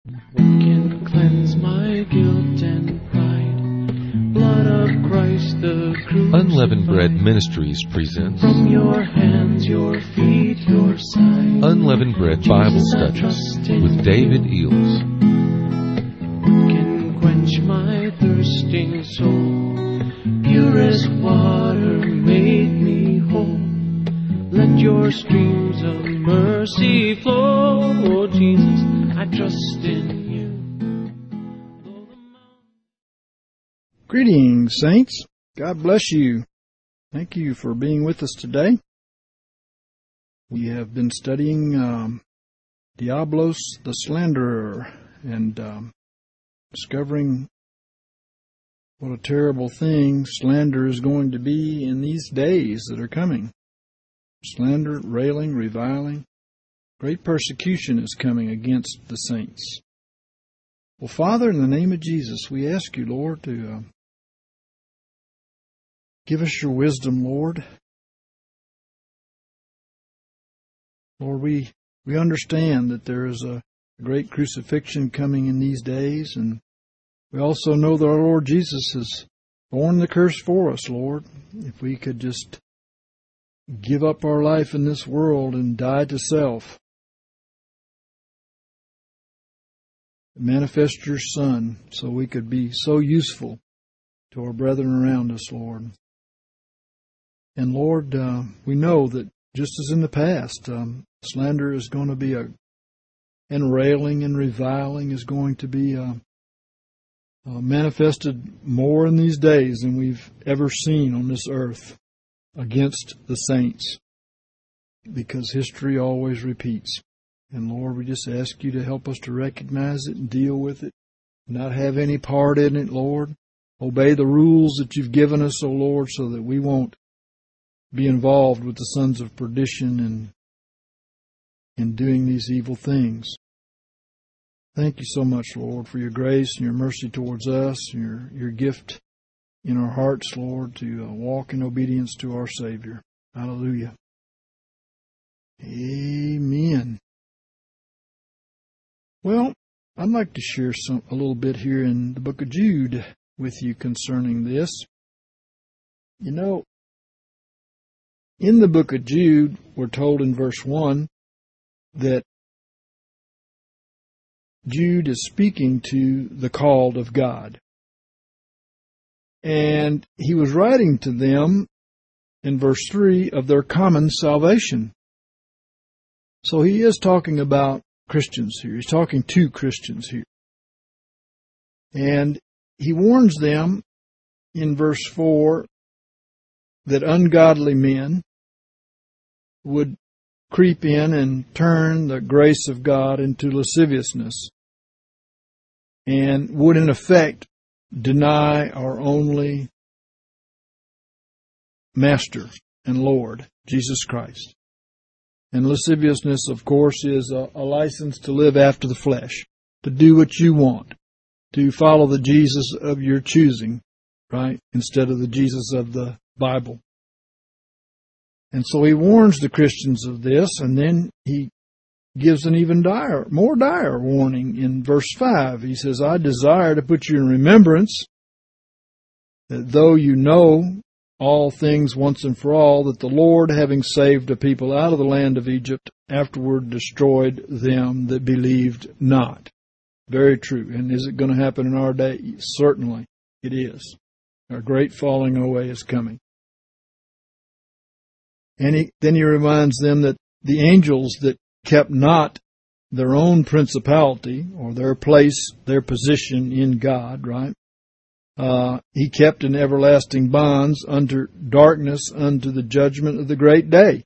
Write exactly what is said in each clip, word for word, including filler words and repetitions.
What can cleanse my guilt and pride? Blood of Christ the crucified. Unleavened Bread Ministries presents From your hands, your feet, your side. Unleavened Bread Bible Studies with David Eels. What can quench my thirsting soul? Purest water made me whole. Let your streams of mercy flow. Oh, Jesus, I trust in you. Greetings, saints. God bless you. Thank you for being with us today. We have been studying um, Diablos the Slanderer and um, discovering what a terrible thing slander is going to be in these days that are coming. Slander, railing, reviling. Great persecution is coming against the saints. Well, Father, in the name of Jesus, we ask you, Lord, to uh, give us your wisdom, Lord. Lord, we, we understand that there is a great crucifixion coming in these days, and we also know that our Lord Jesus has borne the curse for us, Lord. If we could just give up our life in this world and die to self, manifest your Son so we could be so useful to our brethren around us, Lord. And Lord, uh, we know that just as in the past, um, slander is going to be a, and railing and reviling is going to be uh, uh, manifested more in these days than we've ever seen on this earth against the saints, because history always repeats. And Lord, we just ask you to help us to recognize it and deal with it, not have any part in it, Lord. Obey the rules that you've given us, O Lord, so that we won't be involved with the sons of perdition and in doing these evil things. Thank you so much, Lord, for your grace and your mercy towards us, and your, your gift in our hearts, Lord, to uh, walk in obedience to our Savior. Hallelujah. Amen. Well, I'd like to share some a little bit here in the book of Jude with you concerning this. You know, in the book of Jude, we're told in verse one that Jude is speaking to the called of God. And he was writing to them in verse three of their common salvation. So he is talking about Christians here. He's talking to Christians here. And he warns them in verse four that ungodly men would creep in and turn the grace of God into lasciviousness, and would in effect deny our only Master and Lord, Jesus Christ. And lasciviousness, of course, is a, a license to live after the flesh, to do what you want, to follow the Jesus of your choosing, right, instead of the Jesus of the Bible. And so he warns the Christians of this, and then he gives an even dire, more dire warning in verse five. He says, I desire to put you in remembrance that though you know all things once and for all, that the Lord, having saved a people out of the land of Egypt, afterward destroyed them that believed not. Very true. And is it going to happen in our day? Certainly it is. Our great falling away is coming. And he, then he reminds them that the angels that kept not their own principality or their place, their position in God, right? Uh, he kept in everlasting bonds under darkness unto the judgment of the great day.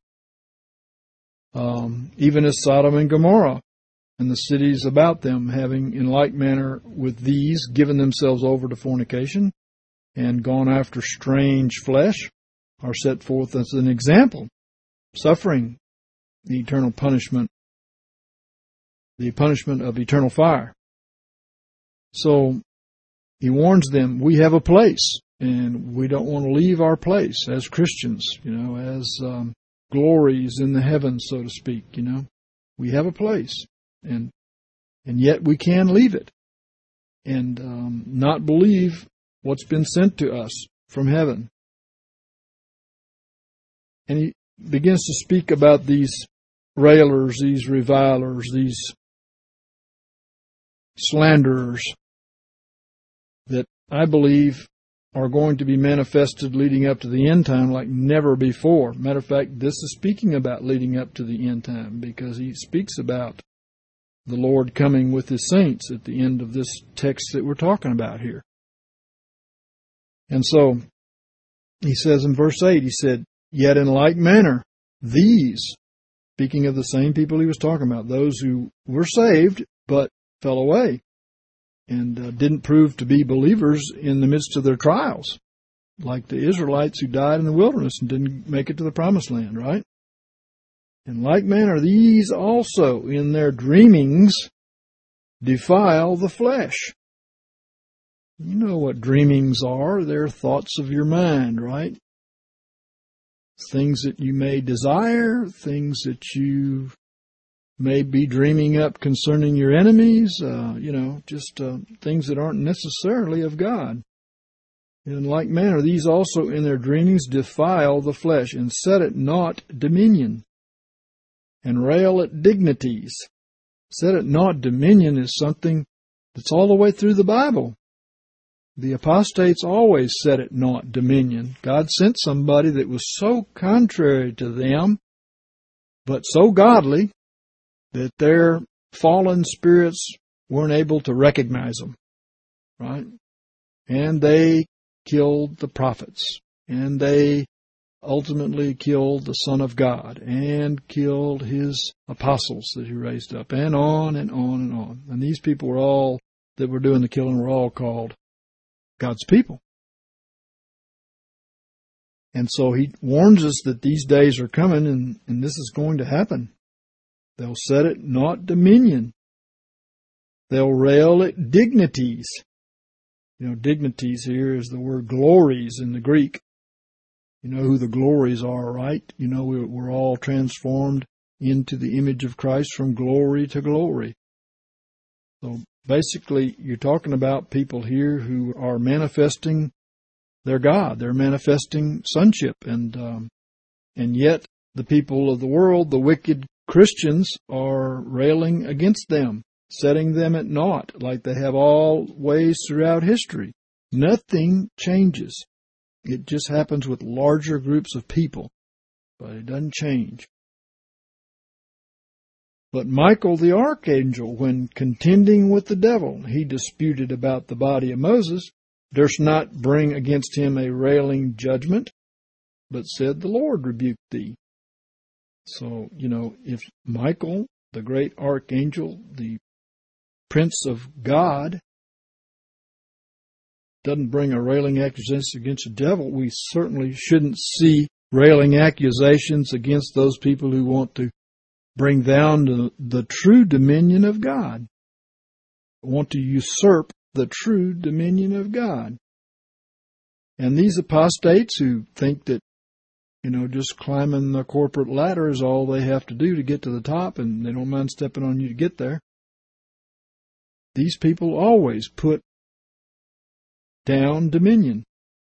Um, even as Sodom and Gomorrah and the cities about them, having in like manner with these given themselves over to fornication and gone after strange flesh, are set forth as an example, suffering the eternal punishment, the punishment of eternal fire. So he warns them, we have a place, and we don't want to leave our place as Christians, you know, as um, glories in the heavens, so to speak, you know. We have a place, and And yet we can leave it and um, not believe what's been sent to us from heaven. And he begins to speak about these railers, these revilers, these slanderers that I believe are going to be manifested leading up to the end time like never before. Matter of fact, this is speaking about leading up to the end time, because he speaks about the Lord coming with his saints at the end of this text that we're talking about here. And so he says in verse eight, he said, "Yet in like manner, these," speaking of the same people he was talking about, those who were saved but fell away and uh, didn't prove to be believers in the midst of their trials, like the Israelites who died in the wilderness and didn't make it to the promised land, right? In like manner, these also in their dreamings defile the flesh. You know what dreamings are. They're thoughts of your mind, right? Things that you may desire, things that you may be dreaming up concerning your enemies, uh, you know, just uh, things that aren't necessarily of God. In like manner, these also in their dreamings defile the flesh, and set it not dominion, and rail at dignities. Set it not dominion is something that's all the way through the Bible. The apostates always set it not dominion. God sent somebody that was so contrary to them, but so godly, that their fallen spirits weren't able to recognize them, right? And they killed the prophets, and they ultimately killed the Son of God, and killed his apostles that he raised up, and on and on and on. And these people were all, that were doing the killing, were all called God's people. And so he warns us that these days are coming, and, and this is going to happen. They'll set it not dominion. They'll rail at dignities. You know, dignities here is the word glories in the Greek. You know who the glories are, right? You know, we're all transformed into the image of Christ from glory to glory. So basically, you're talking about people here who are manifesting their God. They're manifesting sonship. And, um, and yet the people of the world, the wicked Christians, are railing against them, setting them at naught, like they have always throughout history. Nothing changes. It just happens with larger groups of people, but it doesn't change. But Michael the archangel, when contending with the devil, he disputed about the body of Moses, durst not bring against him a railing judgment, but said, "The Lord rebuked thee." So, you know, if Michael, the great archangel, the Prince of God, doesn't bring a railing accusation against the devil, we certainly shouldn't see railing accusations against those people who want to bring down the, the true dominion of God, want to usurp the true dominion of God. And these apostates who think that, you know, just climbing the corporate ladder is all they have to do to get to the top, and they don't mind stepping on you to get there. These people always put down dominion.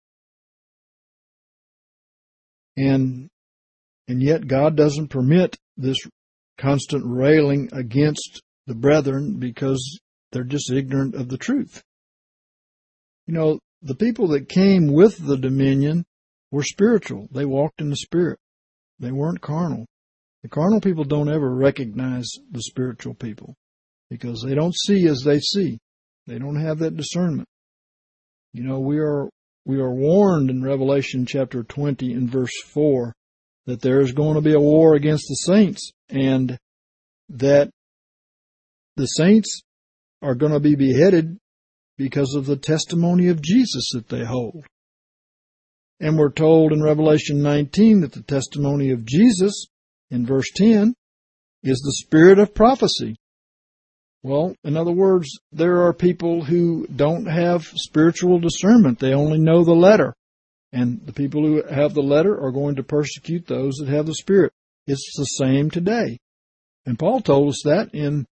And and yet God doesn't permit this constant railing against the brethren because they're just ignorant of the truth. You know, the people that came with the dominion were spiritual. They walked in the Spirit. They weren't carnal. The carnal people don't ever recognize the spiritual people because they don't see as they see. They don't have that discernment. You know, we are we are warned in Revelation chapter twenty and verse four that there is going to be a war against the saints, and that the saints are going to be beheaded because of the testimony of Jesus that they hold. And we're told in Revelation nineteen that the testimony of Jesus, in verse ten, is the spirit of prophecy. Well, in other words, there are people who don't have spiritual discernment. They only know the letter. And the people who have the letter are going to persecute those that have the Spirit. It's the same today. And Paul told us that in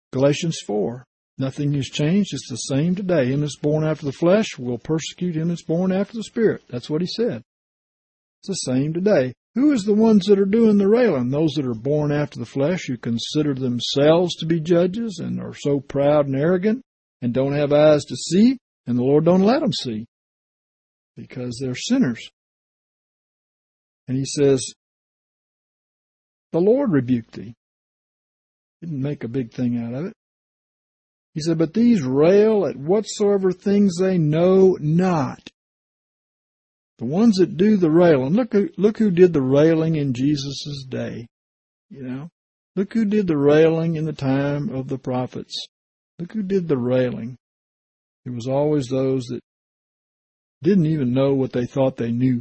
Galatians four. Nothing has changed. It's the same today. Him that's born after the flesh will persecute him that's born after the Spirit. That's what he said. It's the same today. Who is the ones that are doing the railing? Those that are born after the flesh, who consider themselves to be judges and are so proud and arrogant and don't have eyes to see, and the Lord don't let them see because they're sinners. And he says, the Lord rebuked thee. Didn't make a big thing out of it. He said, but these rail at whatsoever things they know not. The ones that do the railing. Look who, look who did the railing in Jesus' day. You know, look who did the railing in the time of the prophets. Look who did the railing. It was always those that didn't even know what they thought they knew.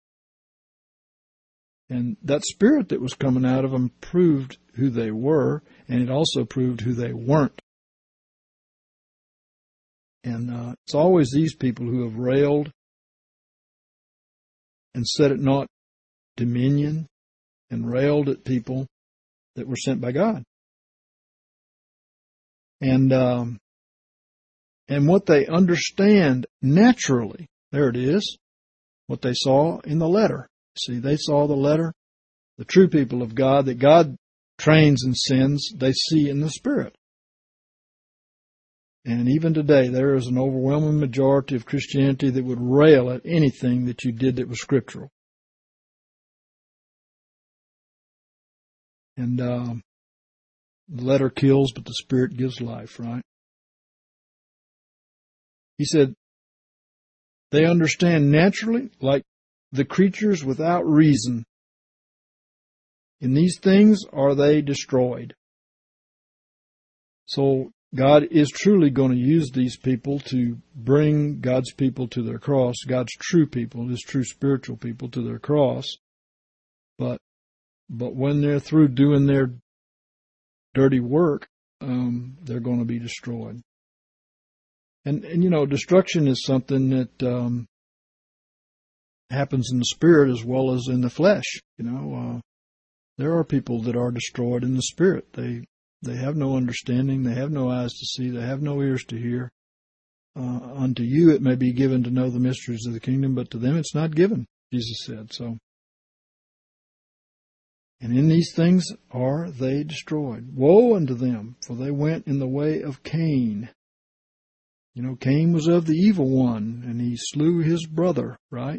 And that spirit that was coming out of them proved who they were, and it also proved who they weren't. And uh, it's always these people who have railed and set at naught dominion and railed at people that were sent by God. And um, and what they understand naturally, there it is, what they saw in the letter. See, they saw the letter, the true people of God, that God trains and sends, they see in the Spirit. And even today, there is an overwhelming majority of Christianity that would rail at anything that you did that was scriptural. And uh, the letter kills, but the Spirit gives life, right? He said, they understand naturally, like the creatures without reason. In these things are they destroyed. So God is truly going to use these people to bring God's people to their cross, God's true people, His true spiritual people to their cross. But but when they're through doing their dirty work, um, they're going to be destroyed. And, and you know, destruction is something that um, happens in the spirit as well as in the flesh. You know, uh, there are people that are destroyed in the spirit. They They have no understanding. They have no eyes to see. They have no ears to hear. Uh, unto you it may be given to know the mysteries of the kingdom, but to them it's not given, Jesus said. So, and in these things are they destroyed. Woe unto them, for they went in the way of Cain. You know, Cain was of the evil one, and he slew his brother, right?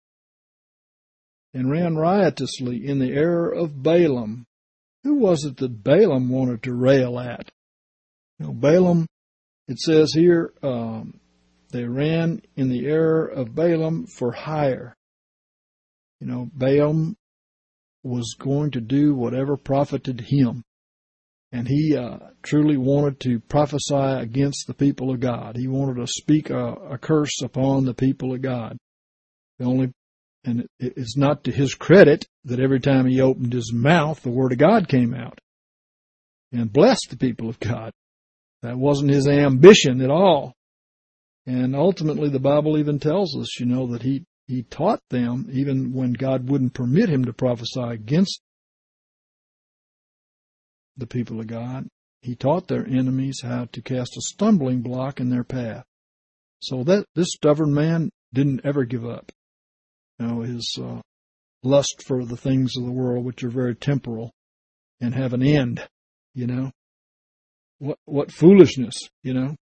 And ran riotously in the error of Balaam. Who was it that Balaam wanted to rail at? You know, Balaam, it says here, um, they ran in the error of Balaam for hire. You know, Balaam was going to do whatever profited him. And he uh, truly wanted to prophesy against the people of God. He wanted to speak a, a curse upon the people of God. The only And it's not to his credit that every time he opened his mouth, the Word of God came out and blessed the people of God. That wasn't his ambition at all. And ultimately, the Bible even tells us, you know, that he, he taught them, even when God wouldn't permit him to prophesy against the people of God, he taught their enemies how to cast a stumbling block in their path. So that this stubborn man didn't ever give up. You know, his uh, lust for the things of the world, which are very temporal and have an end, you know. What what foolishness, you know.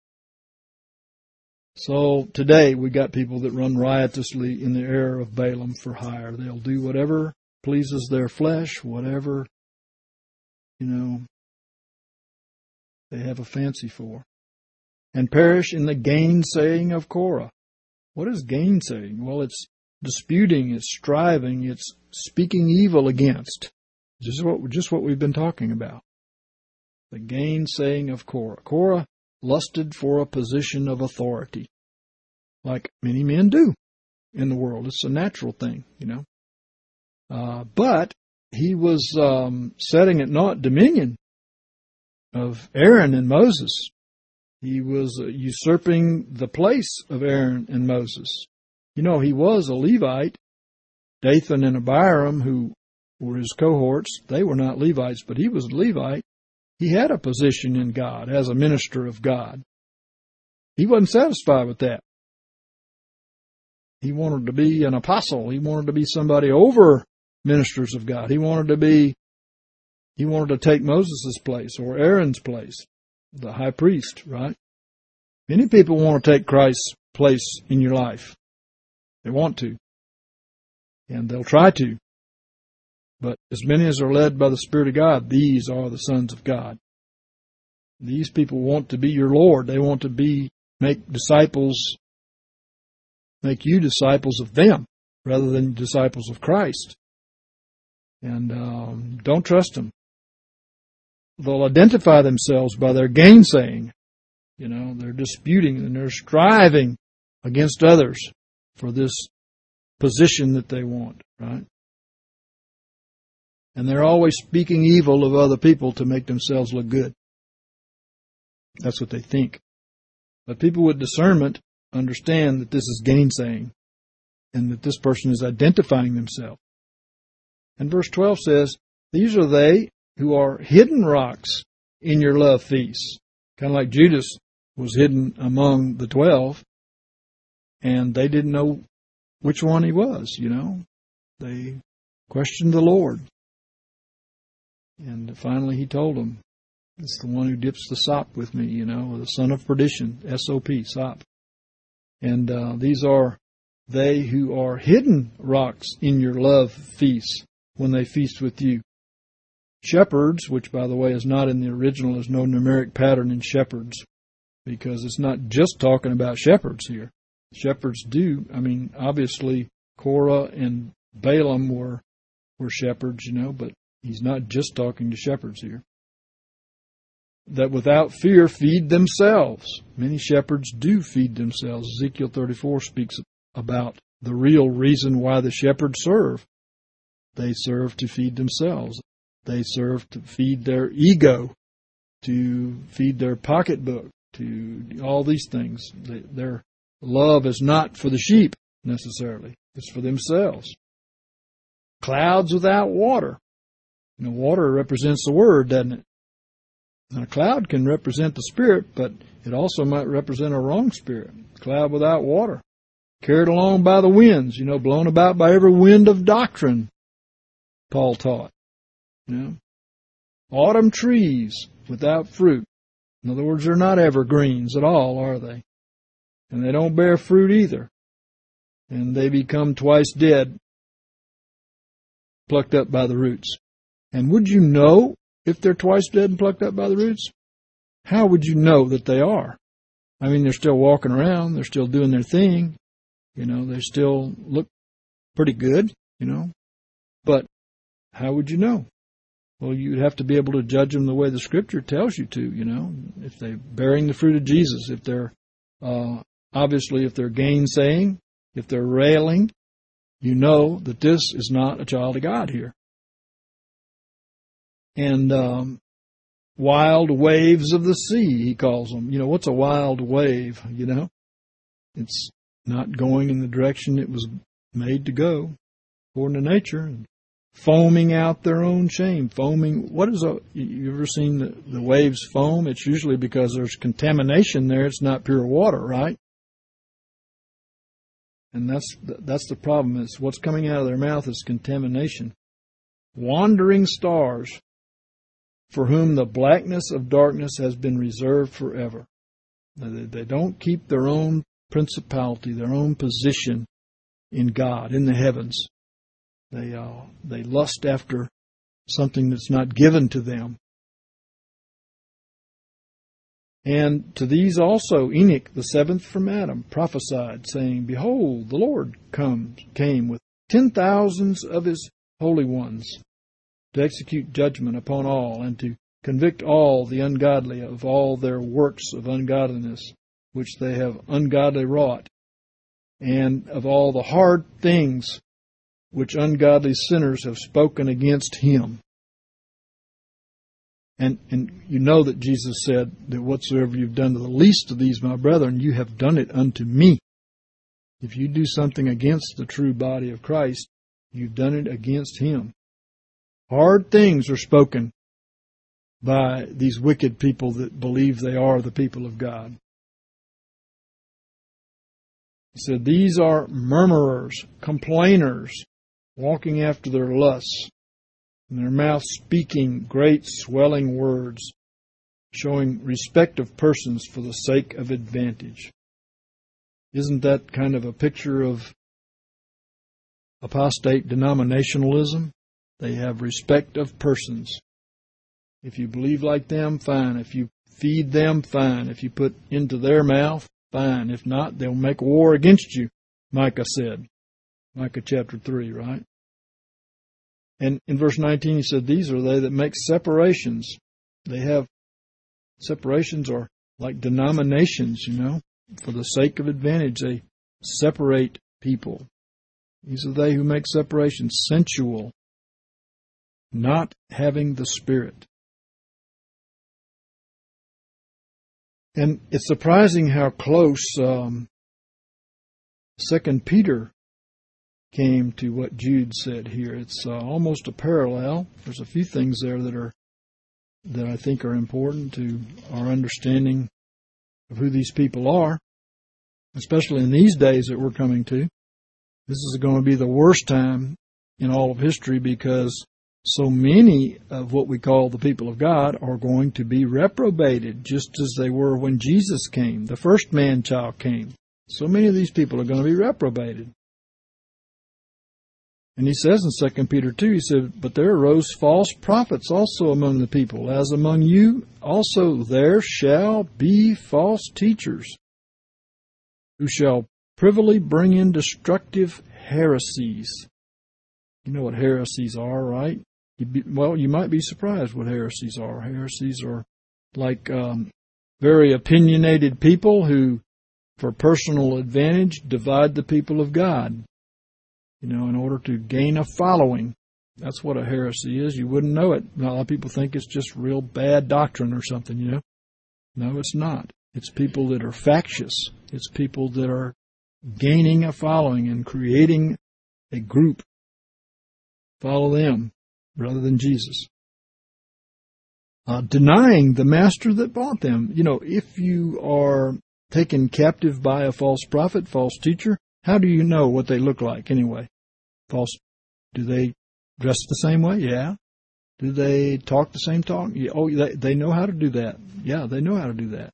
So today we got people that run riotously in the error of Balaam for hire. They'll do whatever pleases their flesh, whatever, you know, they have a fancy for. And perish in the gainsaying of Korah. What is gainsaying? Well, it's disputing, it's striving, it's speaking evil against. Just what, just what we've been talking about. The gainsaying of Korah. Korah lusted for a position of authority, like many men do in the world. It's a natural thing, you know. Uh, but he was um, setting at naught dominion of Aaron and Moses. He was uh, usurping the place of Aaron and Moses. You know, he was a Levite. Dathan and Abiram, who were his cohorts, they were not Levites, but he was a Levite. He had a position in God as a minister of God. He wasn't satisfied with that. He wanted to be an apostle. He wanted to be somebody over ministers of God. He wanted to be, he wanted to take Moses' place or Aaron's place, the high priest, right? Many people want to take Christ's place in your life. They want to. And they'll try to. But as many as are led by the Spirit of God, these are the sons of God. These people want to be your Lord. They want to be, make disciples, make you disciples of them rather than disciples of Christ. And um, don't trust them. They'll identify themselves by their gainsaying. You know, they're disputing and they're striving against others for this position that they want, right? And they're always speaking evil of other people to make themselves look good. That's what they think. But people with discernment understand that this is gainsaying and that this person is identifying themselves. And verse twelve says, these are they who are hidden rocks in your love feasts. Kind of like Judas was hidden among the twelve, and they didn't know which one he was, you know. They questioned the Lord. And finally he told them, it's the one who dips the sop with me, you know, the son of perdition, S O P, sop. And uh, these are they who are hidden rocks in your love feasts when they feast with you. Shepherds, which by the way is not in the original, there's no numeric pattern in shepherds, because it's not just talking about shepherds here. Shepherds do, I mean, obviously Korah and Balaam were were shepherds, you know, but he's not just talking to shepherds here. That without fear feed themselves. Many shepherds do feed themselves. Ezekiel thirty-four speaks about the real reason why the shepherds serve. They serve to feed themselves. They serve to feed their ego, to feed their pocketbook, to all these things. They, their love is not for the sheep necessarily. It's for themselves. Clouds without water. You know, water represents the Word, doesn't it? Now, a cloud can represent the Spirit, but it also might represent a wrong spirit. A cloud without water. Carried along by the winds, you know, blown about by every wind of doctrine, Paul taught. You know? Autumn trees without fruit. In other words, they're not evergreens at all, are they? And they don't bear fruit either. And they become twice dead, plucked up by the roots. And would you know if they're twice dead and plucked up by the roots? How would you know that they are? I mean, they're still walking around. They're still doing their thing. You know, they still look pretty good, you know. But how would you know? Well, you'd have to be able to judge them the way the Scripture tells you to, you know. If they're bearing the fruit of Jesus, if they're, uh, obviously, if they're gainsaying, if they're railing, you know that this is not a child of God here. And um, wild waves of the sea, he calls them. You know, what's a wild wave, you know? It's not going in the direction it was made to go, according to nature, and foaming out their own shame. Foaming, what is a, you ever seen the, the waves foam? It's usually because there's contamination there. It's not pure water, right? And that's that's the problem. Is what's coming out of their mouth is contamination. Wandering stars, for whom the blackness of darkness has been reserved forever. They, they don't keep their own principality, their own position in God, in the heavens. They uh, they lust after something that's not given to them. And to these also Enoch, the seventh from Adam, prophesied, saying, Behold, the Lord comes, came with ten thousands of his holy ones, to execute judgment upon all, and to convict all the ungodly of all their works of ungodliness, which they have ungodly wrought, and of all the hard things which ungodly sinners have spoken against him. And and you know that Jesus said that whatsoever you've done to the least of these, my brethren, you have done it unto me. If you do something against the true body of Christ, you've done it against him. Hard things are spoken by these wicked people that believe they are the people of God. He said, these are murmurers, complainers, walking after their lusts, and their mouth speaking great swelling words, showing respect of persons for the sake of advantage. Isn't that kind of a picture of apostate denominationalism? They have respect of persons. If you believe like them, fine. If you feed them, fine. If you put into their mouth, fine. If not, they'll make war against you, Micah said. Micah chapter three, right? And in verse nineteen, he said, these are they that make separations. They have separations are like denominations, you know. For the sake of advantage, they separate people. These are they who make separations, sensual, not having the Spirit. And it's surprising how close um, Second Peter came to what Jude said here. It's uh, almost a parallel. There's a few things there that are that I think are important to our understanding of who these people are, especially in these days that we're coming to. This is going to be the worst time in all of history because so many of what we call the people of God are going to be reprobated, just as they were when Jesus came, the first man-child came. So many of these people are going to be reprobated. And he says in Second Peter two, he said, but there arose false prophets also among the people, as among you also there shall be false teachers, who shall privily bring in destructive heresies. You know what heresies are, right? You be, well, you might be surprised what heresies are. Heresies are like um, very opinionated people who, for personal advantage, divide the people of God. You know, in order to gain a following. That's what a heresy is. You wouldn't know it. A lot of people think it's just real bad doctrine or something, you know. No, it's not. It's people that are factious. It's people that are gaining a following and creating a group. Follow them rather than Jesus. Uh, denying the master that bought them. You know, if you are taken captive by a false prophet, false teacher, how do you know what they look like anyway? False. Do they dress the same way? Yeah. Do they talk the same talk? Yeah. Oh, they, they know how to do that. Yeah, they know how to do that.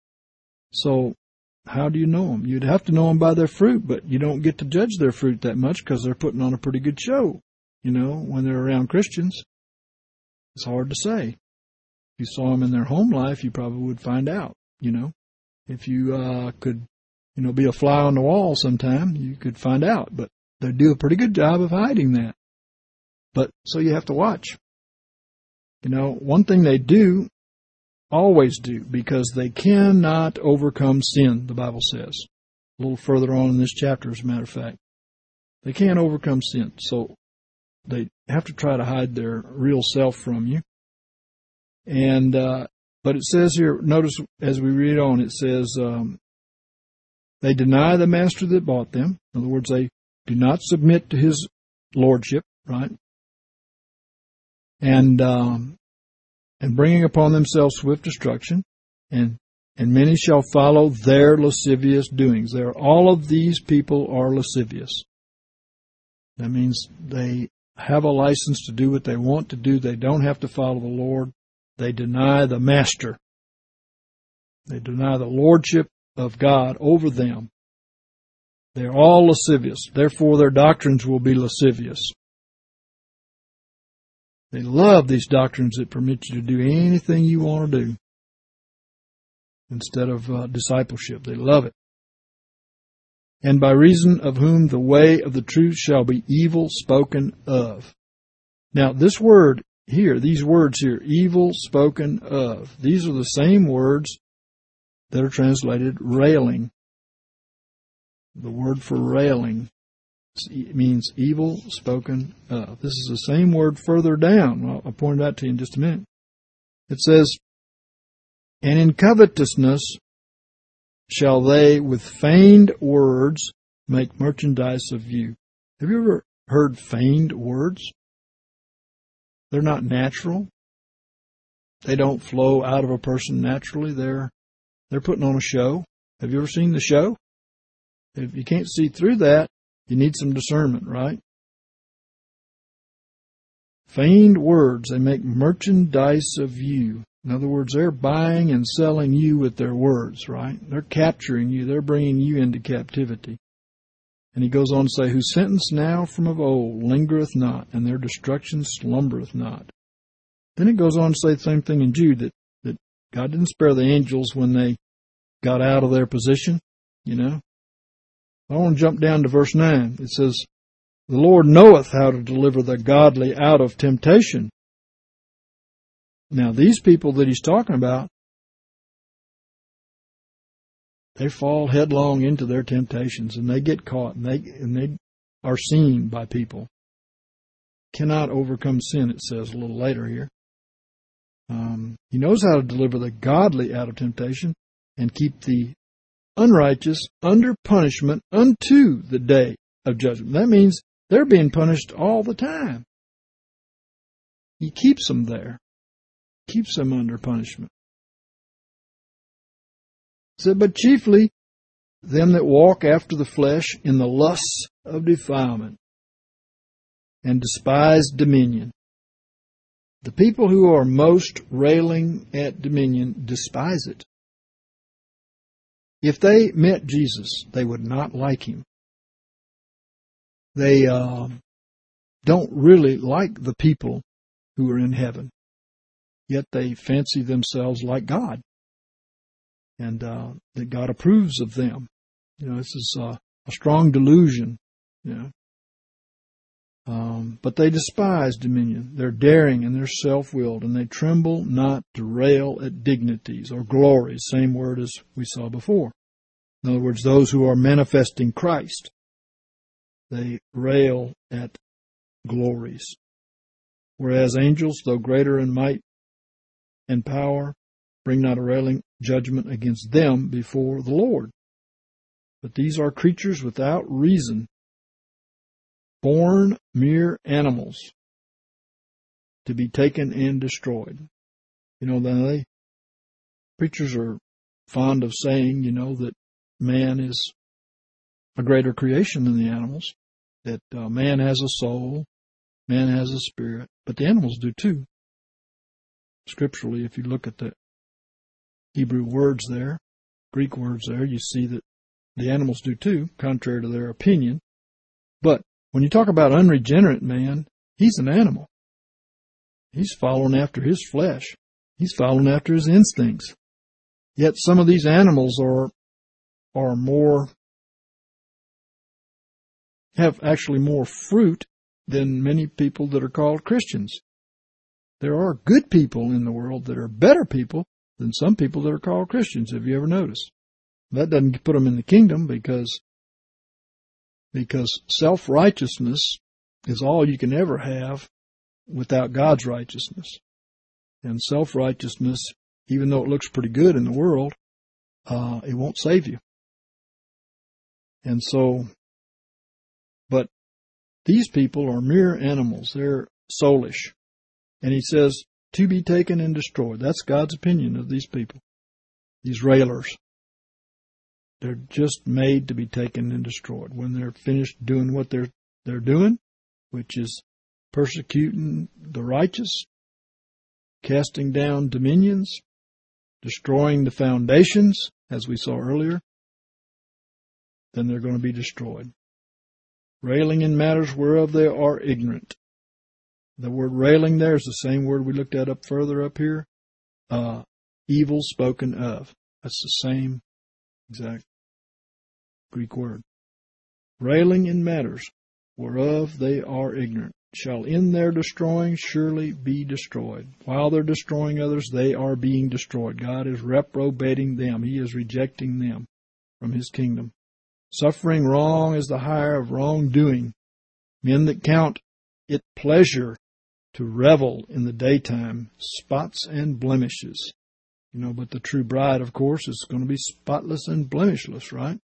So how do you know them? You'd have to know them by their fruit, but you don't get to judge their fruit that much because they're putting on a pretty good show, you know, when they're around Christians. It's hard to say. If you saw them in their home life, you probably would find out, you know. If you uh, could, you know, be a fly on the wall sometime, you could find out. But they do a pretty good job of hiding that. But so you have to watch. You know, one thing they do, always do, because they cannot overcome sin, the Bible says. A little further on in this chapter, as a matter of fact. They can't overcome sin. So they have to try to hide their real self from you. And, uh, but it says here, notice as we read on, it says, um, they deny the master that bought them. In other words, they do not submit to his lordship, right? And, um, and bringing upon themselves swift destruction, and, and many shall follow their lascivious doings. There, all of these people are lascivious. That means they have a license to do what they want to do. They don't have to follow the Lord. They deny the master. They deny the lordship of God over them. They're all lascivious. Therefore, their doctrines will be lascivious. They love these doctrines that permit you to do anything you want to do instead of uh, discipleship. They love it. And by reason of whom the way of the truth shall be evil spoken of. Now, this word here, these words here, evil spoken of, these are the same words that are translated railing. The word for railing means evil spoken of. This is the same word further down. I'll, I'll point it out to you in just a minute. It says, and in covetousness shall they with feigned words make merchandise of you. Have you ever heard feigned words? They're not natural. They don't flow out of a person naturally. They're they're putting on a show. Have you ever seen the show? If you can't see through that, you need some discernment, right? Feigned words, they make merchandise of you. In other words, they're buying and selling you with their words, right? They're capturing you. They're bringing you into captivity. And he goes on to say, whose sentence now from of old lingereth not, and their destruction slumbereth not. Then it goes on to say the same thing in Jude, that, that God didn't spare the angels when they got out of their position, you know. I want to jump down to verse nine. It says, the Lord knoweth how to deliver the godly out of temptation. Now, these people that he's talking about, they fall headlong into their temptations, and they get caught, and they and they are seen by people. Cannot overcome sin, it says a little later here. Um, he knows how to deliver the godly out of temptation and keep the unrighteous under punishment unto the day of judgment. That means they're being punished all the time. He keeps them there, keeps them under punishment. He said, but chiefly them that walk after the flesh in the lusts of defilement and despise dominion. The people who are most railing at dominion despise it. If they met Jesus, they would not like him. They uh, don't really like the people who are in heaven, yet they fancy themselves like God, and uh, that God approves of them. You know, this is uh, a strong delusion. You know, um, but they despise dominion. They're daring and they're self-willed, and they tremble not to rail at dignities or glories. Same word as we saw before. In other words, those who are manifesting Christ, they rail at glories. Whereas angels, though greater in might and power, bring not a railing judgment against them before the Lord. But these are creatures without reason, born mere animals, to be taken and destroyed. You know, they, preachers are fond of saying, you know, that man is a greater creation than the animals, that uh, man has a soul, man has a spirit, but the animals do too. Scripturally, if you look at the Hebrew words there, Greek words there, you see that the animals do too, contrary to their opinion. But when you talk about unregenerate man, he's an animal. He's following after his flesh. He's following after his instincts. Yet some of these animals are are more, have actually more fruit than many people that are called Christians. There are good people in the world that are better people than some people that are called Christians, have you ever noticed? That doesn't put them in the kingdom, because because self-righteousness is all you can ever have without God's righteousness. And self-righteousness, even though it looks pretty good in the world, uh, it won't save you. And so, but these people are mere animals. They're soulish. And he says, to be taken and destroyed. That's God's opinion of these people, these railers. They're just made to be taken and destroyed. When they're finished doing what they're they're doing, which is persecuting the righteous, casting down dominions, destroying the foundations, as we saw earlier, then they're going to be destroyed. Railing in matters whereof they are ignorant. The word railing there is the same word we looked at up further up here. Uh, evil spoken of. That's the same exact Greek word. Railing in matters whereof they are ignorant, shall in their destroying surely be destroyed. While they're destroying others, they are being destroyed. God is reprobating them. He is rejecting them from His kingdom. Suffering wrong is the hire of wrongdoing. Men that count it pleasure to revel in the daytime, spots and blemishes. You know, but the true bride, of course, is going to be spotless and blemishless, right?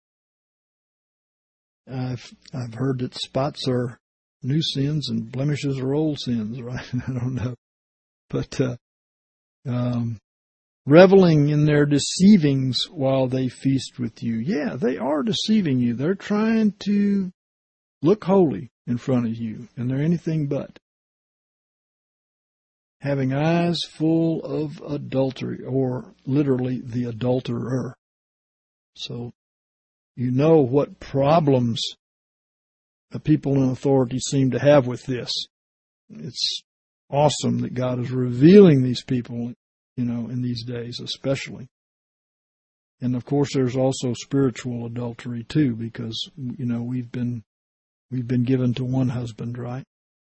I've I've heard that spots are new sins and blemishes are old sins, right? I don't know. But uh, Um, reveling in their deceivings while they feast with you. Yeah, they are deceiving you. They're trying to look holy in front of you, and they're anything but. Having eyes full of adultery, or literally the adulterer. So you know what problems the people in authority seem to have with this. It's awesome that God is revealing these people, you know, in these days especially. And of course there's also spiritual adultery too, because, you know, we've been we've been given to one husband, right?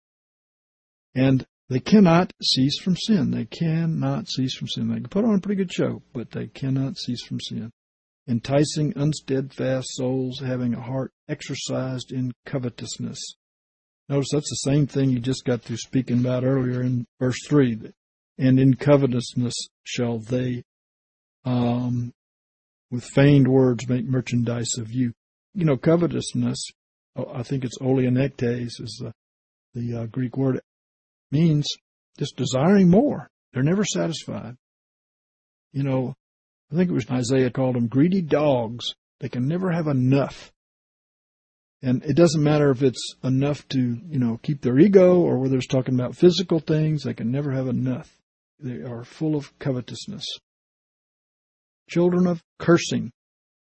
And they cannot cease from sin. They cannot cease from sin. They can put on a pretty good show, but they cannot cease from sin. Enticing unsteadfast souls, having a heart exercised in covetousness. Notice that's the same thing you just got through speaking about earlier in verse three. And in covetousness shall they, um, with feigned words, make merchandise of you. You know, covetousness, I think it's oleanektes is the, the uh, Greek word, means just desiring more. They're never satisfied. You know, I think it was Isaiah called them greedy dogs. They can never have enough. And it doesn't matter if it's enough to, you know, keep their ego or whether it's talking about physical things. They can never have enough. They are full of covetousness. Children of cursing.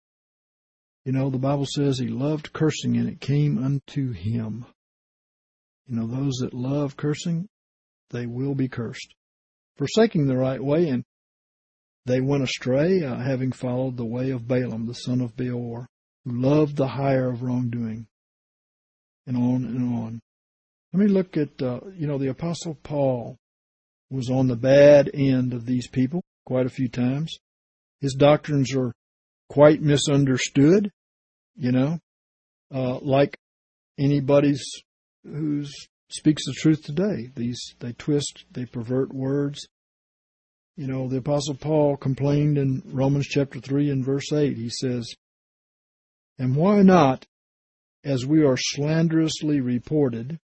You know, the Bible says he loved cursing and it came unto him. You know, those that love cursing, they will be cursed. Forsaking the right way, and they went astray, uh, having followed the way of Balaam, the son of Beor, who loved the hire of wrongdoing, and on and on. Let me look at, uh, you know, the Apostle Paul was on the bad end of these people quite a few times. His doctrines are quite misunderstood, you know, uh, like anybody's who speaks the truth today. These, they twist, they pervert words. You know, the Apostle Paul complained in Romans chapter three and verse eight. He says, and why not, as we are slanderously reported,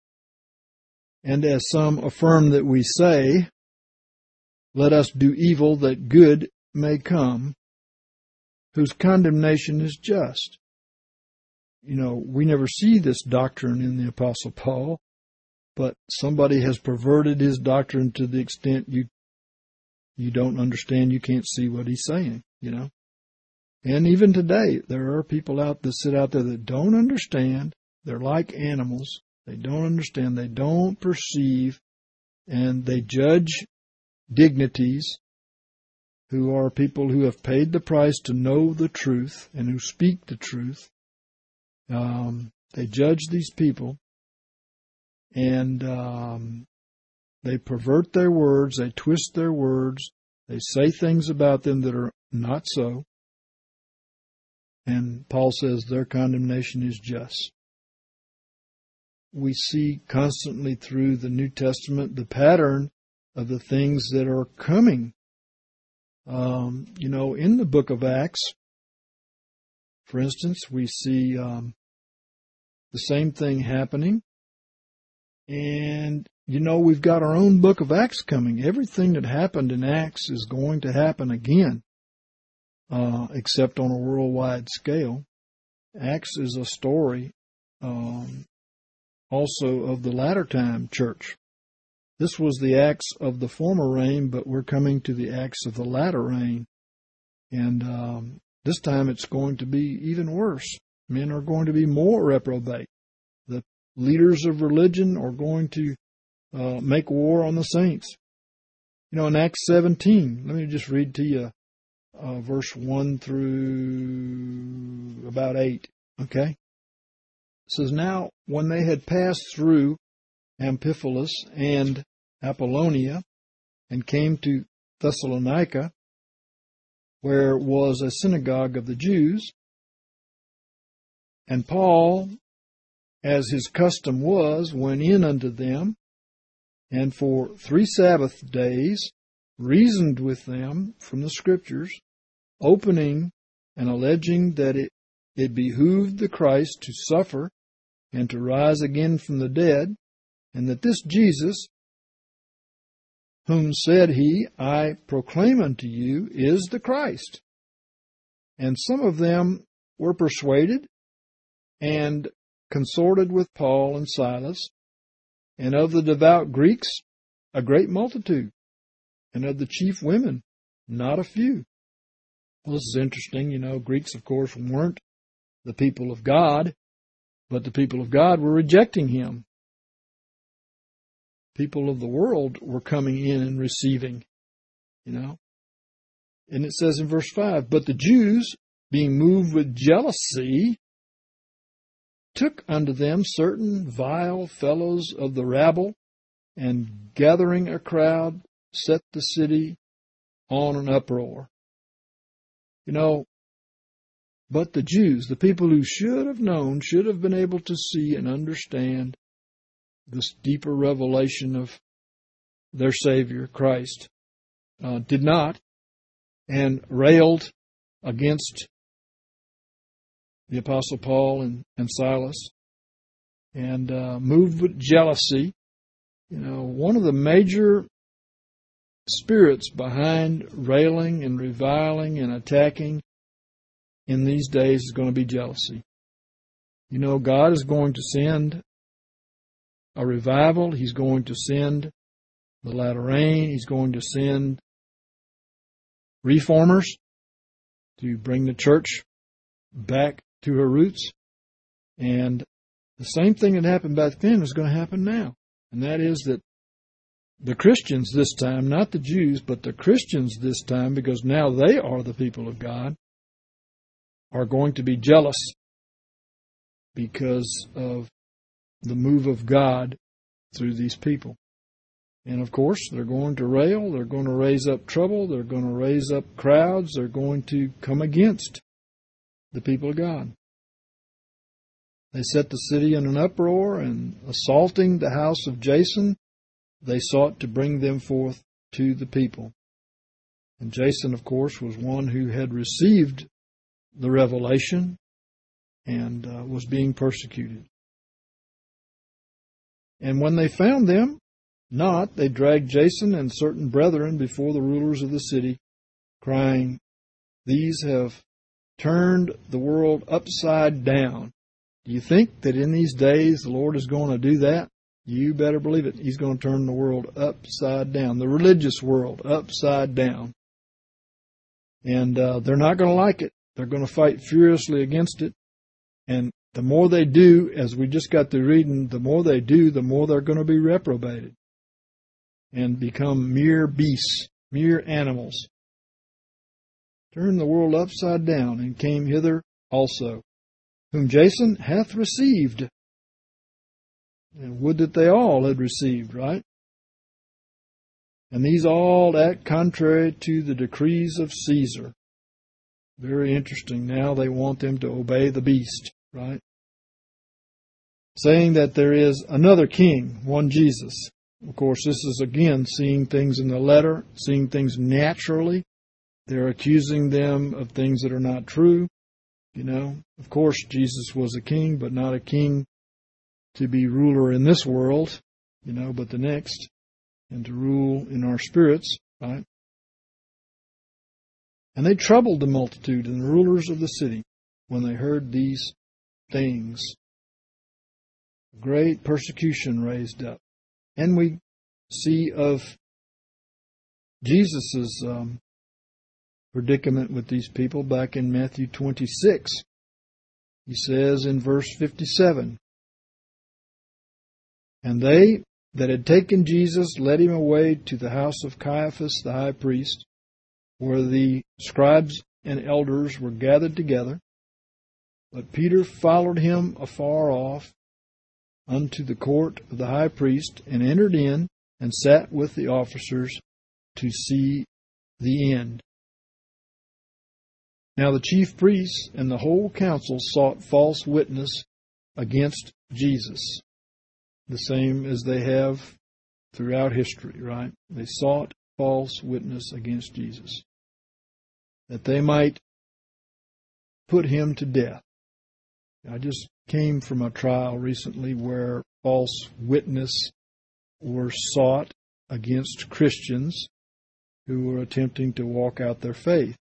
and as some affirm that we say, let us do evil that good may come, whose condemnation is just. You know, we never see this doctrine in the Apostle Paul, but somebody has perverted his doctrine to the extent you you don't understand, you can't see what he's saying, you know. And even today, there are people out that sit out there that don't understand. They're like animals. They don't understand. They don't perceive. And they judge dignities who are people who have paid the price to know the truth and who speak the truth. Um, they judge these people, and um, they pervert their words, they twist their words, they say things about them that are not so. And Paul says their condemnation is just. We see constantly through the New Testament the pattern of the things that are coming. Um, you know, in the book of Acts, for instance, we see um, the same thing happening. And, you know, we've got our own book of Acts coming. Everything that happened in Acts is going to happen again, uh, except on a worldwide scale. Acts is a story um, also of the latter time church. This was the Acts of the former reign, but we're coming to the Acts of the latter reign. And um, this time it's going to be even worse. Men are going to be more reprobate. The leaders of religion are going to uh, make war on the saints. You know, in Acts seventeen, let me just read to you uh, verse one through about eight, okay? It says, now, when they had passed through Amphipolis and Apollonia and came to Thessalonica, where was a synagogue of the Jews, and Paul, as his custom was, went in unto them, and for three Sabbath days reasoned with them from the Scriptures, opening and alleging that it, it behooved the Christ to suffer and to rise again from the dead, and that this Jesus, whom said he, I proclaim unto you, is the Christ. And some of them were persuaded and consorted with Paul and Silas, and of the devout Greeks a great multitude, and of the chief women not a few. Well, this is interesting. You know, Greeks, of course, weren't the people of God, but the people of God were rejecting him. People of the world were coming in and receiving, you know. And it says in verse five, but the Jews, being moved with jealousy, took unto them certain vile fellows of the rabble, and gathering a crowd, set the city on an uproar. You know, but the Jews, the people who should have known, should have been able to see and understand this deeper revelation of their Savior, Christ, uh, did not, and railed against the Apostle Paul and, and Silas, and uh, moved with jealousy. You know, one of the major spirits behind railing and reviling and attacking in these days is going to be jealousy. You know, God is going to send a revival. He's going to send the latter rain. He's going to send reformers to bring the church back to her roots. And the same thing that happened back then is going to happen now. And that is that the Christians this time, not the Jews, but the Christians this time, because now they are the people of God, are going to be jealous because of the move of God through these people. And of course, they're going to rail, they're going to raise up trouble, they're going to raise up crowds, they're going to come against the people of God. They set the city in an uproar, and assaulting the house of Jason, they sought to bring them forth to the people. And Jason, of course, was one who had received the revelation and uh, was being persecuted. And when they found them not, they dragged Jason and certain brethren before the rulers of the city, crying, These have turned the world upside down. Do you think that in these days the Lord is going to do that? You better believe it. He's going to turn the world upside down, the religious world upside down. And uh, they're not going to like it. They're going to fight furiously against it. And the more they do, as we just got through reading, the more they do, the more they're going to be reprobated and become mere beasts, mere animals. Turned the world upside down and came hither also, whom Jason hath received. And would that they all had received, right? And these all act contrary to the decrees of Caesar. Very interesting. Now they want them to obey the beast, right? Saying that there is another king, one Jesus. Of course, this is again seeing things in the letter, seeing things naturally. They're accusing them of things that are not true. You know, of course, Jesus was a king, but not a king to be ruler in this world, you know, but the next, and to rule in our spirits, right? And they troubled the multitude and the rulers of the city when they heard these things. Great persecution raised up. And we see of Jesus' um, predicament with these people back in Matthew twenty-six. He says in verse fifty-seven, And they that had taken Jesus led him away to the house of Caiaphas the high priest, where the scribes and elders were gathered together. But Peter followed him afar off unto the court of the high priest, and entered in, and sat with the officers to see the end. Now the chief priests and the whole council sought false witness against Jesus, the same as they have throughout history, right? They sought false witness against Jesus, that they might put him to death. I just came from a trial recently where false witness were sought against Christians who were attempting to walk out their faith.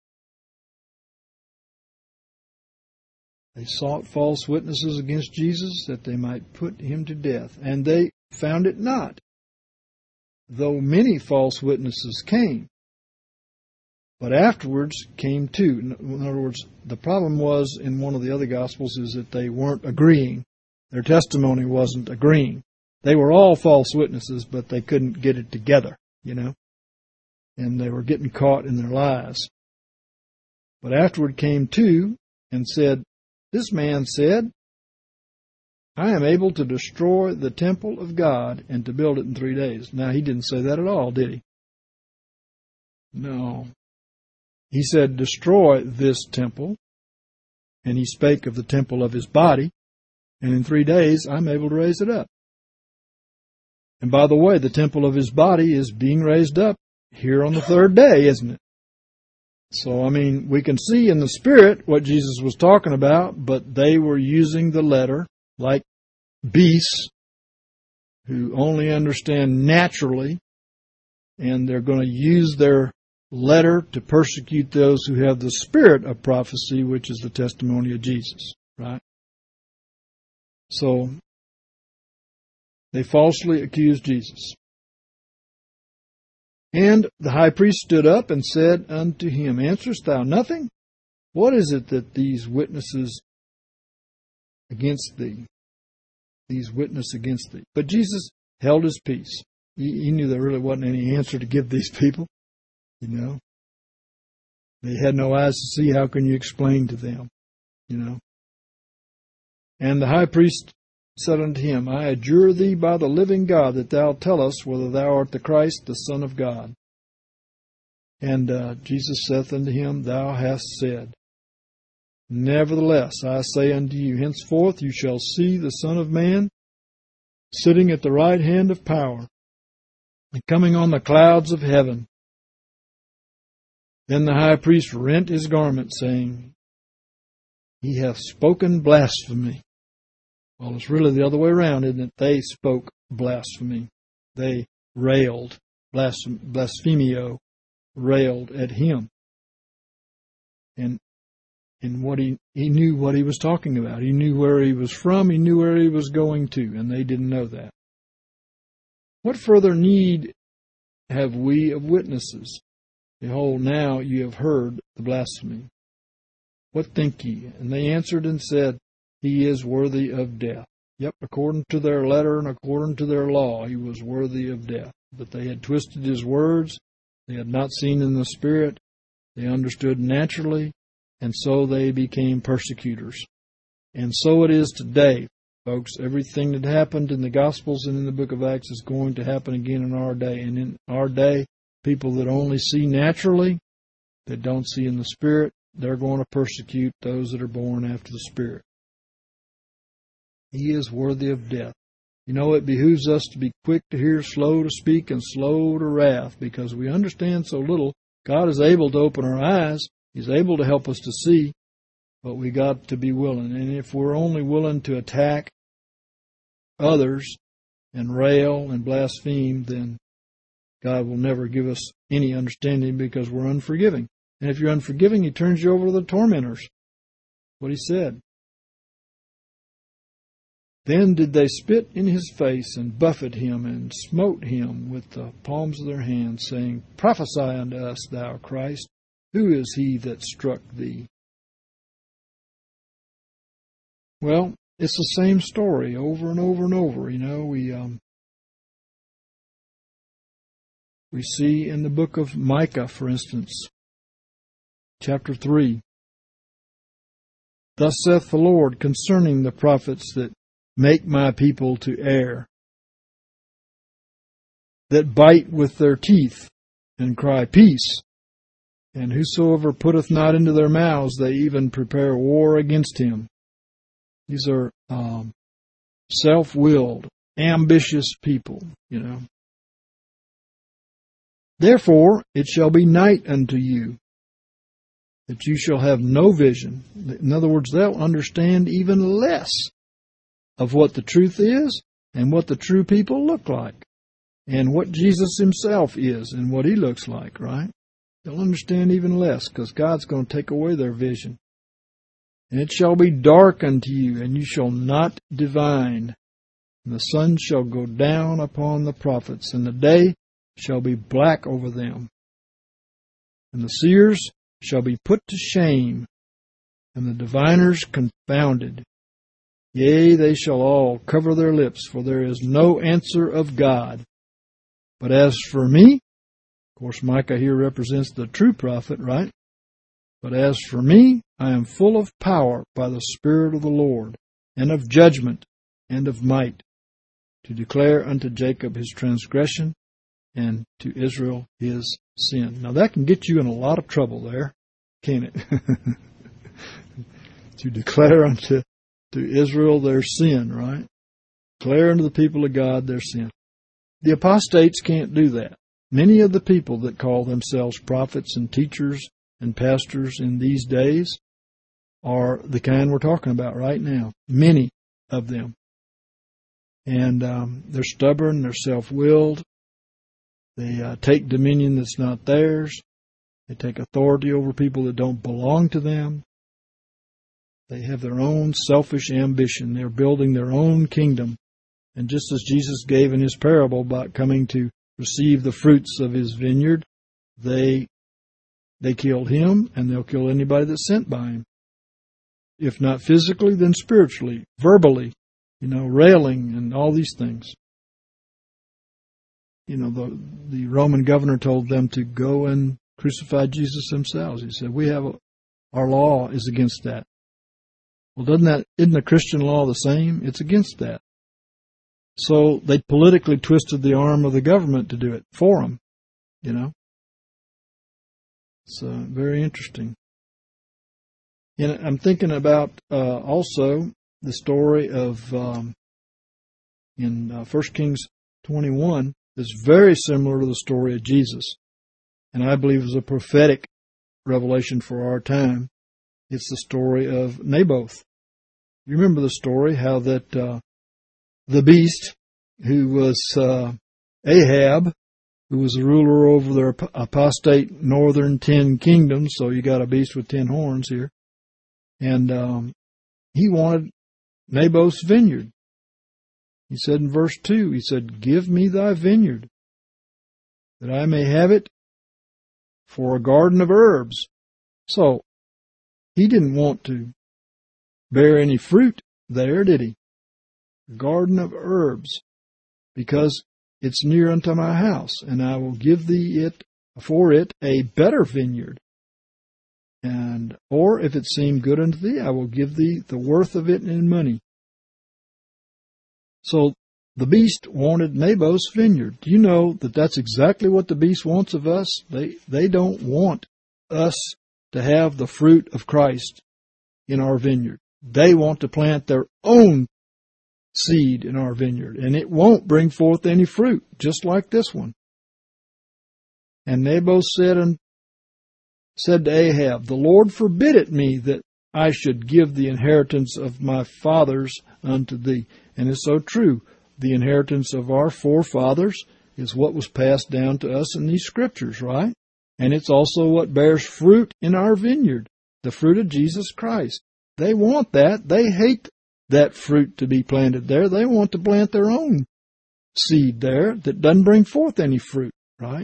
They sought false witnesses against Jesus that they might put him to death, and they found it not, though many false witnesses came. But afterwards came two. In other words, the problem was in one of the other Gospels is that they weren't agreeing. Their testimony wasn't agreeing. They were all false witnesses, but they couldn't get it together, you know. And they were getting caught in their lies. But afterward came two and said, "This man said, I am able to destroy the temple of God and to build it in three days." Now, he didn't say that at all, did he? No. He said, destroy this temple, and he spake of the temple of his body, and in three days I'm able to raise it up. And by the way, the temple of his body is being raised up here on the third day, isn't it? So, I mean, we can see in the Spirit what Jesus was talking about, but they were using the letter like beasts who only understand naturally, and they're going to use their letter to persecute those who have the spirit of prophecy, which is the testimony of Jesus, right? So, they falsely accused Jesus. And the high priest stood up and said unto him, Answerest thou nothing? What is it that these witnesses against thee? These witness against thee. But Jesus held his peace. He, he knew there really wasn't any answer to give these people. You know, they had no eyes to see. How can you explain to them? You know. And the high priest said unto him, I adjure thee by the living God that thou tell us whether thou art the Christ, the Son of God. And uh, Jesus saith unto him, Thou hast said. Nevertheless, I say unto you, henceforth you shall see the Son of Man sitting at the right hand of power, and coming on the clouds of heaven. Then the high priest rent his garment, saying, He hath spoken blasphemy. Well, it's really the other way around, isn't it? They spoke blasphemy. They railed, blasphemio, railed at him. And and what he, he knew what he was talking about. He knew where he was from. He knew where he was going to, and they didn't know that. What further need have we of witnesses? Behold, now you have heard the blasphemy. What think ye? And they answered and said, He is worthy of death. Yep, according to their letter and according to their law, he was worthy of death. But they had twisted his words. They had not seen in the Spirit. They understood naturally, and so they became persecutors. And so it is today, folks. Everything that happened in the Gospels and in the book of Acts is going to happen again in our day. And in our day, people that only see naturally, that don't see in the Spirit, they're going to persecute those that are born after the Spirit. He is worthy of death. You know, it behooves us to be quick to hear, slow to speak, and slow to wrath, because we understand so little. God is able to open our eyes. He's able to help us to see, but we got to be willing. And if we're only willing to attack others and rail and blaspheme, then God will never give us any understanding, because we're unforgiving. And if you're unforgiving, He turns you over to the tormentors. What He said. Then did they spit in His face, and buffet Him, and smote Him with the palms of their hands, saying, Prophesy unto us, thou Christ. Who is He that struck thee? Well, it's the same story over and over and over. You know, we um, we see in the book of Micah, for instance, chapter three. Thus saith the Lord concerning the prophets that make my people to err, that bite with their teeth and cry, Peace. And whosoever putteth not into their mouths, they even prepare war against him. These are um, self-willed, ambitious people, you know. Therefore it shall be night unto you, that you shall have no vision. In other words, they'll understand even less of what the truth is and what the true people look like. and what Jesus himself is and what he looks like, right? They'll understand even less because God's going to take away their vision. And it shall be dark unto you, and you shall not divine. And the sun shall go down upon the prophets, and the day shall be black over them. And the seers shall be put to shame, and the diviners confounded. Yea, they shall all cover their lips, for there is no answer of God. But as for me, of course Micah here represents the true prophet, right? But as for me, I am full of power by the Spirit of the Lord, and of judgment, and of might, to declare unto Jacob his transgression, and to Israel his sin. Now that can get you in a lot of trouble there, can't it? To declare unto to Israel their sin, right? Declare unto the people of God their sin. The apostates can't do that. Many of the people that call themselves prophets and teachers and pastors in these days are the kind we're talking about right now. Many of them. And um, they're stubborn, they're self-willed, they uh, take dominion that's not theirs, they take authority over people that don't belong to them. They have their own selfish ambition. They're building their own kingdom. And just as Jesus gave in his parable about coming to receive the fruits of his vineyard, they they killed him, and they'll kill anybody that's sent by him. If not physically, then spiritually, verbally, you know, railing and all these things. You know, the the Roman governor told them to go and crucify Jesus themselves. He said, we have a, our law is against that. Well, doesn't that, isn't the Christian law the same? It's against that. So they politically twisted the arm of the government to do it for them, you know. It's uh, very interesting. And I'm thinking about uh, also the story of um, in uh, First Kings twenty-one is very similar to the story of Jesus. And I believe is a prophetic revelation for our time. It's the story of Naboth. You remember the story, how that uh, the beast, who was uh, Ahab, who was the ruler over their apostate northern ten kingdoms, so you got a beast with ten horns here, and um, he wanted Naboth's vineyard. He said in verse two, he said, give me thy vineyard, that I may have it for a garden of herbs. So, he didn't want to bear any fruit there, did he? A garden of herbs, because it's near unto my house, and I will give thee it for it a better vineyard. And or if it seem good unto thee, I will give thee the worth of it in money. So the beast wanted Naboth's vineyard. Do you know that that's exactly what the beast wants of us? They they don't want us to have the fruit of Christ in our vineyard. They want to plant their own seed in our vineyard, and it won't bring forth any fruit, just like this one. And Naboth said and said to Ahab, the Lord forbid it me that I should give the inheritance of my fathers unto thee. And it's so true. The inheritance of our forefathers is what was passed down to us in these scriptures, right? And it's also what bears fruit in our vineyard, the fruit of Jesus Christ. They want that. They hate that fruit to be planted there. They want to plant their own seed there that doesn't bring forth any fruit, right?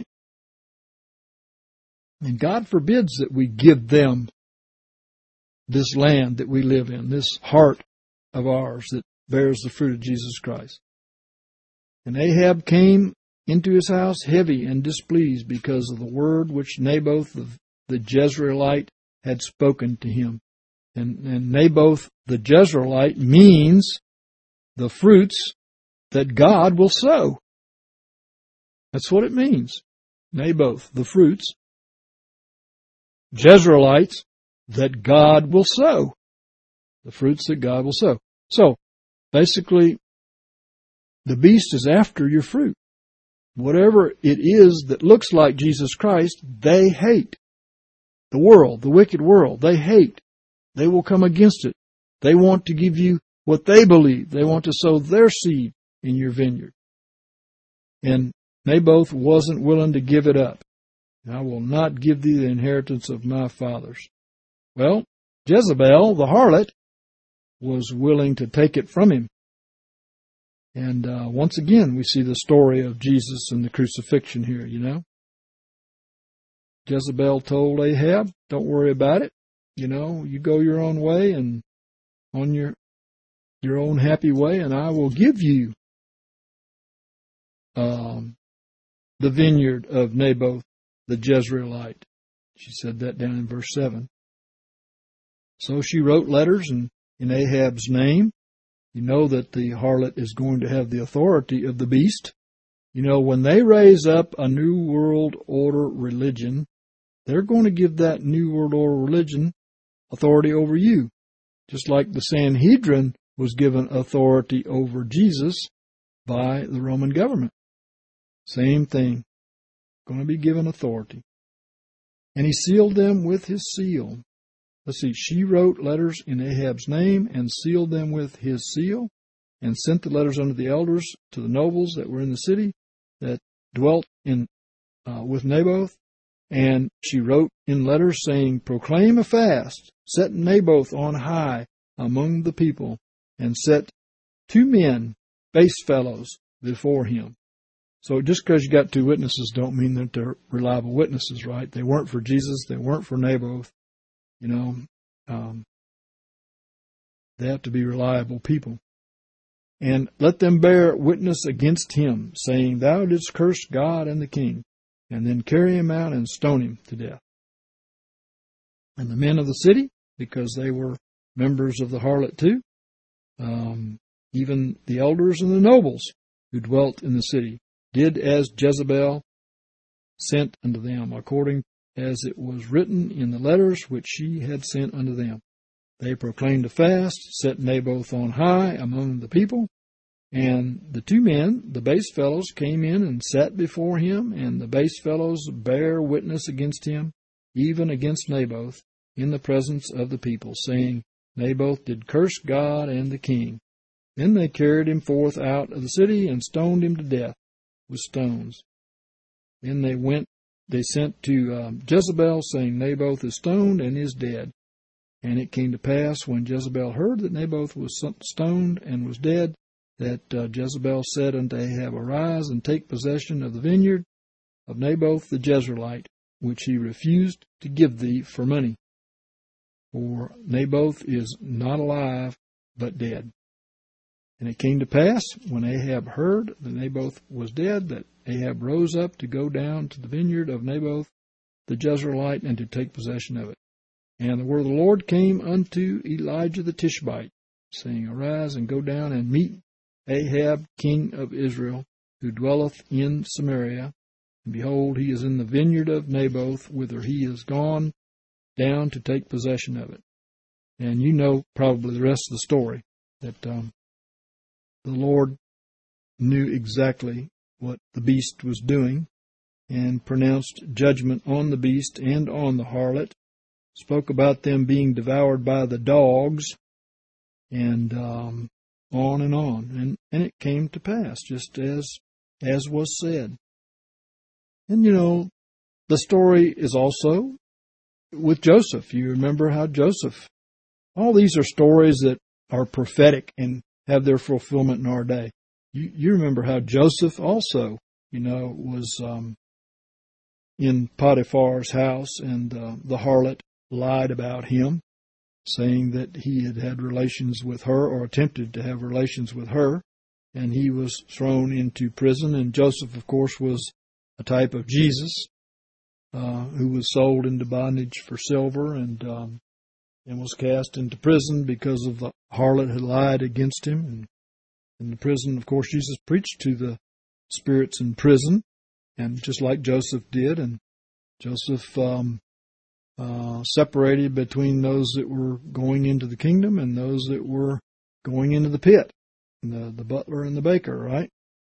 And God forbids that we give them this land that we live in, this heart of ours that bears the fruit of Jesus Christ. And Ahab came into his house heavy and displeased because of the word which Naboth the Jezreelite had spoken to him. And, and Naboth the Jezreelite means the fruits that God will sow. That's what it means. Naboth, the fruits. Jezreelites, that God will sow. The fruits that God will sow. So, basically, the beast is after your fruit. Whatever it is that looks like Jesus Christ, they hate. The world, the wicked world, they hate. They will come against it. They want to give you what they believe. They want to sow their seed in your vineyard. And Naboth wasn't willing to give it up. I will not give thee the inheritance of my fathers. Well, Jezebel, the harlot, was willing to take it from him. And uh, once again, we see the story of Jesus and the crucifixion here, you know. Jezebel told Ahab, don't worry about it. You know, you go your own way and on your your own happy way, and I will give you um, the vineyard of Naboth the Jezreelite. She said that down in verse seven. So she wrote letters in, in Ahab's name. You know that the harlot is going to have the authority of the beast. You know, when they raise up a New World Order religion, they're going to give that New World Order religion authority over you. Just like the Sanhedrin was given authority over Jesus by the Roman government. Same thing. Going to be given authority. And he sealed them with his seal. Let's see, she wrote letters in Ahab's name and sealed them with his seal and sent the letters unto the elders to the nobles that were in the city that dwelt in uh, with Naboth. And she wrote in letters saying, proclaim a fast, set Naboth on high among the people, and set two men, base fellows, before him. So just because you got two witnesses don't mean that they're reliable witnesses, right? They weren't for Jesus. They weren't for Naboth. You know, um, they have to be reliable people. And let them bear witness against him, saying, thou didst curse God and the king, and then carry him out and stone him to death. And the men of the city, because they were members of the harlot too, um, even the elders and the nobles who dwelt in the city, did as Jezebel sent unto them, according as it was written in the letters which she had sent unto them. They proclaimed a fast, set Naboth on high among the people, and the two men, the base fellows, came in and sat before him, and the base fellows bare witness against him, even against Naboth, in the presence of the people, saying, Naboth did curse God and the king. Then they carried him forth out of the city and stoned him to death with stones. Then they went, they sent to um, Jezebel, saying, Naboth is stoned and is dead. And it came to pass, when Jezebel heard that Naboth was stoned and was dead, that uh, Jezebel said unto Ahab, arise and take possession of the vineyard of Naboth the Jezreelite, which he refused to give thee for money. For Naboth is not alive, but dead. And it came to pass, when Ahab heard that Naboth was dead, that Ahab rose up to go down to the vineyard of Naboth the Jezreelite, and to take possession of it. And the word of the Lord came unto Elijah the Tishbite, saying, arise and go down and meet Ahab king of Israel, who dwelleth in Samaria. And behold, he is in the vineyard of Naboth, whither he is gone down to take possession of it. And you know probably the rest of the story, that um, the Lord knew exactly what the beast was doing, and pronounced judgment on the beast and on the harlot, spoke about them being devoured by the dogs, and um, on and on. And, and it came to pass, just as as was said. And, you know, the story is also with Joseph. You remember how Joseph, all these are stories that are prophetic and have their fulfillment in our day. You, you remember how Joseph also, you know, was um, in Potiphar's house, and uh, the harlot lied about him, saying that he had had relations with her, or attempted to have relations with her, and he was thrown into prison. And Joseph, of course, was a type of Jesus, uh, who was sold into bondage for silver, and um, and was cast into prison because of the harlot had lied against him. And in the prison, of course, Jesus preached to the spirits in prison, and just like Joseph did, and Joseph um, uh, separated between those that were going into the kingdom and those that were going into the pit, the, the butler and the baker, right?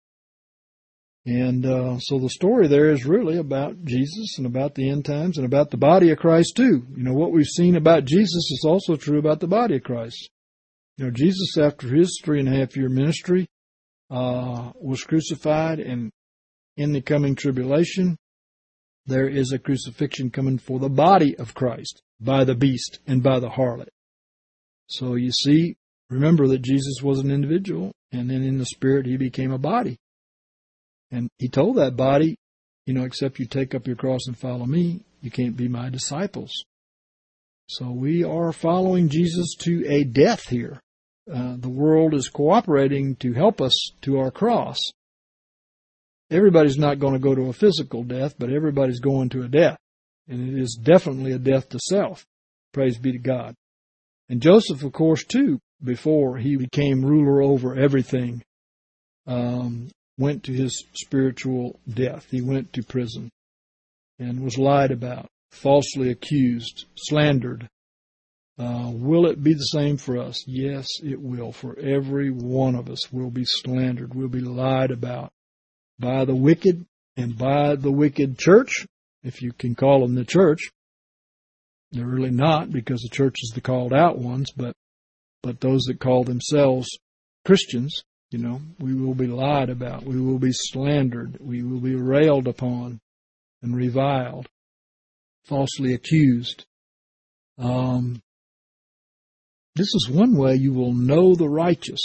And uh, so the story there is really about Jesus and about the end times and about the body of Christ too. You know, what we've seen about Jesus is also true about the body of Christ. You know, Jesus, after his three and a half year ministry, uh, was crucified and in the coming tribulation, there is a crucifixion coming for the body of Christ by the beast and by the harlot. So you see, remember that Jesus was an individual, and then in the Spirit he became a body. And he told that body, you know, except you take up your cross and follow me, you can't be my disciples. So we are following Jesus to a death here. Uh, the world is cooperating to help us to our cross. Everybody's not going to go to a physical death, but everybody's going to a death. And it is definitely a death to self. Praise be to God. And Joseph, of course, too, before he became ruler over everything, um, went to his spiritual death. He went to prison and was lied about, falsely accused, slandered. Uh, will it be the same for us? Yes, it will. For every one of us will be slandered, will be lied about by the wicked and by the wicked church, if you can call them the church. They're really not, because the church is the called out ones, but but those that call themselves Christians, you know, we will be lied about, we will be slandered, we will be railed upon and reviled, falsely accused. Um, this is one way you will know the righteous.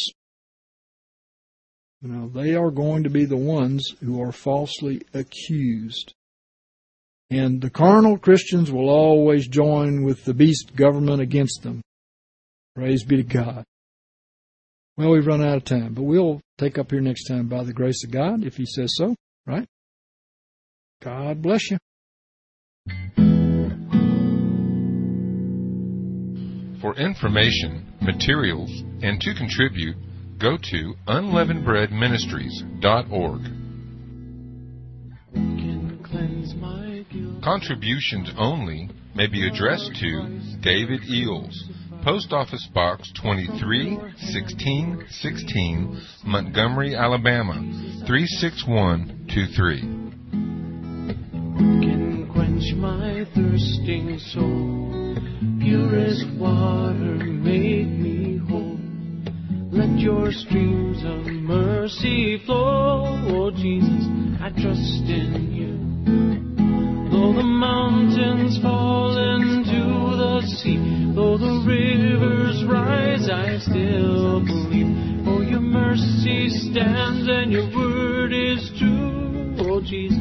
You know, they are going to be the ones who are falsely accused. And the carnal Christians will always join with the beast government against them. Praise be to God. Well, we've run out of time, but we'll take up here next time by the grace of God, if He says so, right? God bless you. For information, materials, and to contribute, go to unleavened bread ministries dot org. Contributions only may be addressed to David Eels, Post Office Box twenty-three, sixteen sixteen, Montgomery, Alabama, three six one two three. Can quench my thirsting soul, purest water make me whole. Let your streams of mercy flow, oh Jesus, I trust in you. Though the mountains fall into the sea, though the rivers rise, I still believe. Oh, your mercy stands and your word is true. Oh, Jesus,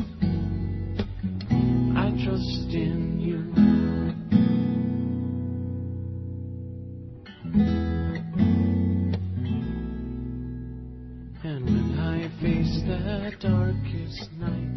I trust in you. And when I face that darkest night,